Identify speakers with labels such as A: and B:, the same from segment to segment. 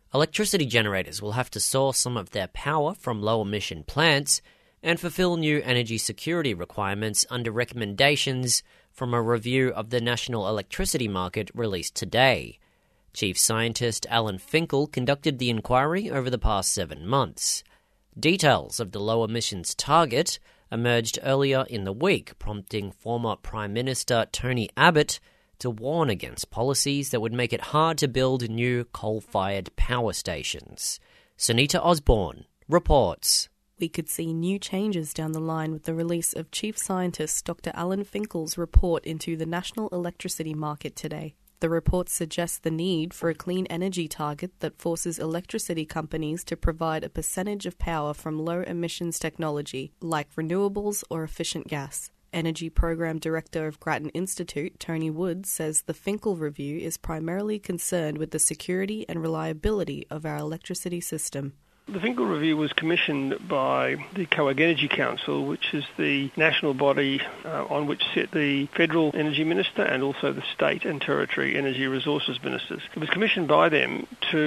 A: Electricity generators will have to source some of their power from low-emission plants and fulfill new energy security requirements under recommendations from a review of the national electricity market released today. Chief Scientist Alan Finkel conducted the inquiry over the past 7 months. Details of the low emissions target emerged earlier in the week, prompting former Prime Minister Tony Abbott to warn against policies that would make it hard to build new coal-fired power stations. Sunita Osborne reports.
B: We could see new changes down the line with the release of Chief Scientist Dr. Alan Finkel's report into the national electricity market today. The report suggests the need for a clean energy target that forces electricity companies to provide a percentage of power from low-emissions technology, like renewables or efficient gas. Energy Program Director of Grattan Institute, Tony Woods, says the Finkel review is primarily concerned with the security and reliability of our electricity system.
C: The Finkel Review was commissioned by the COAG Energy Council, which is the national body on which sit the Federal Energy Minister and also the State and Territory Energy Resources Ministers. It was commissioned by them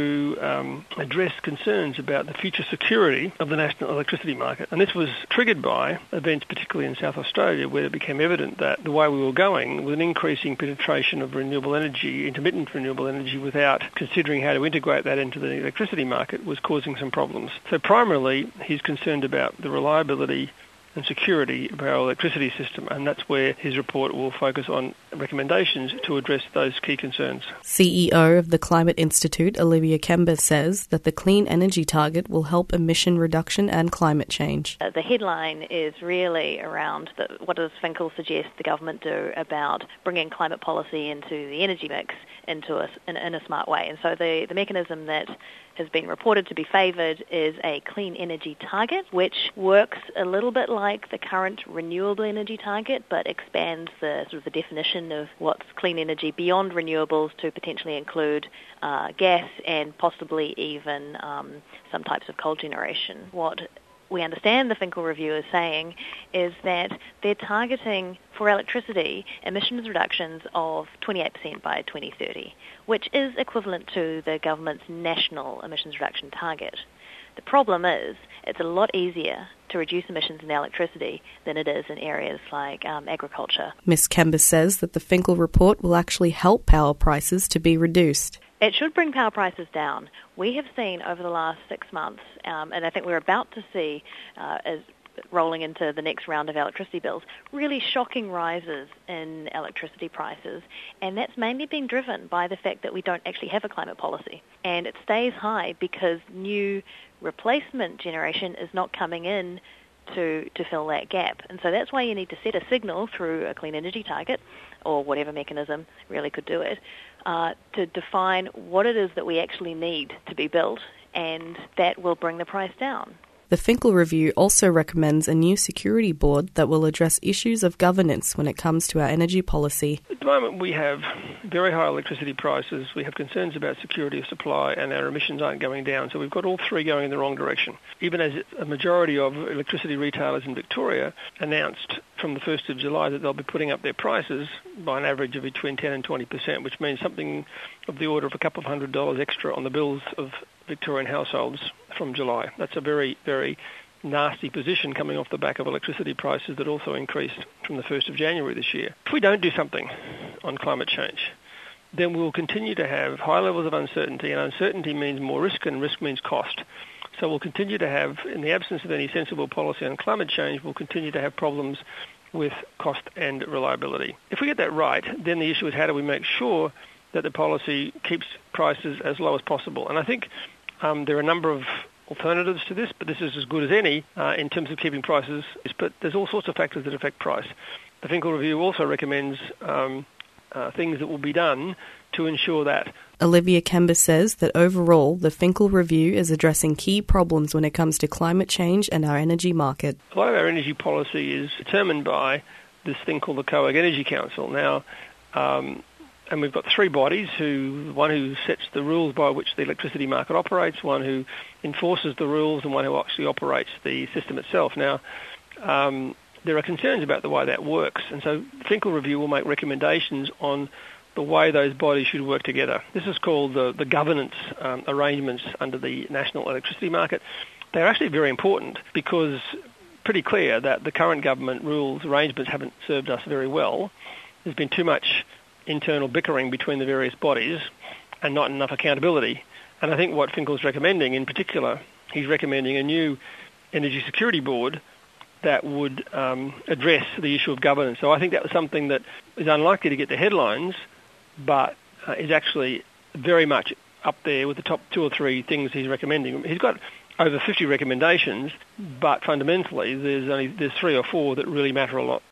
C: to address concerns about the future security of the national electricity market. And this was triggered by events, particularly in South Australia, where it became evident that the way we were going with an increasing penetration of renewable energy, intermittent renewable energy, without considering how to integrate that into the electricity market was causing some problems. So primarily, he's concerned about the reliability and security of our electricity system, and that's where his report will focus on recommendations to address those key concerns.
B: CEO of the Climate Institute, Olivia Kember, says that the clean energy target will help emission reduction and climate change.
D: The headline is really around what does Finkel suggest the government do about bringing climate policy into the energy mix in a smart way. And so the mechanism that has been reported to be favoured is a clean energy target, which works a little bit like the current renewable energy target, but expands the definition of what's clean energy beyond renewables to potentially include gas and possibly even some types of coal generation. What we understand the Finkel Review is saying is that they're targeting for electricity emissions reductions of 28% by 2030, which is equivalent to the government's national emissions reduction target. The problem is it's a lot easier to reduce emissions in electricity than it is in areas like agriculture.
B: Ms. Kember says that the Finkel report will actually help power prices to be reduced.
D: It should bring power prices down. We have seen over the last 6 months, and I think we're about to see, as rolling into the next round of electricity bills, really shocking rises in electricity prices, and that's mainly being driven by the fact that we don't actually have a climate policy. And it stays high because new replacement generation is not coming in to fill that gap. And so that's why you need to set a signal through a clean energy target, or whatever mechanism really could do it, to define what it is that we actually need to be built, and that will bring the price down.
B: The Finkel Review also recommends a new security board that will address issues of governance when it comes to our energy policy.
C: At the moment we have very high electricity prices, we have concerns about security of supply, and our emissions aren't going down. So we've got all three going in the wrong direction. Even as a majority of electricity retailers in Victoria announced from the 1st of July that they'll be putting up their prices by an average of between 10 and 20%, which means something of the order of a couple of $100 extra on the bills of Victorian households from July. That's a very, very nasty position coming off the back of electricity prices that also increased from the 1st of January this year. If we don't do something on climate change, then we'll continue to have high levels of uncertainty, and uncertainty means more risk, and risk means cost. So we'll continue to have, in the absence of any sensible policy on climate change, we'll continue to have problems with cost and reliability. If we get that right, then the issue is how do we make sure that the policy keeps prices as low as possible. And I think there are a number of alternatives to this, but this is as good as any in terms of keeping prices. But there's all sorts of factors that affect price. The Finkel Review also recommends things that will be done to ensure that.
B: Olivia Kember says that overall, the Finkel Review is addressing key problems when it comes to climate change and our energy market.
C: A lot of our energy policy is determined by this thing called the COAG Energy Council. Now, and we've got three bodies, one who sets the rules by which the electricity market operates, one who enforces the rules, and one who actually operates the system itself. Now, there are concerns about the way that works, and so the Finkel Review will make recommendations on the way those bodies should work together. This is called the governance arrangements under the national electricity market. They're actually very important because pretty clear that the current government rules arrangements haven't served us very well. There's been too much internal bickering between the various bodies and not enough accountability. And I think what Finkel's recommending in particular, he's recommending a new energy security board that would address the issue of governance. So I think that was something that is unlikely to get the headlines, but is actually very much up there with the top 2 or 3 things he's recommending. He's got over 50 recommendations, but fundamentally there's 3 or 4 that really matter a lot.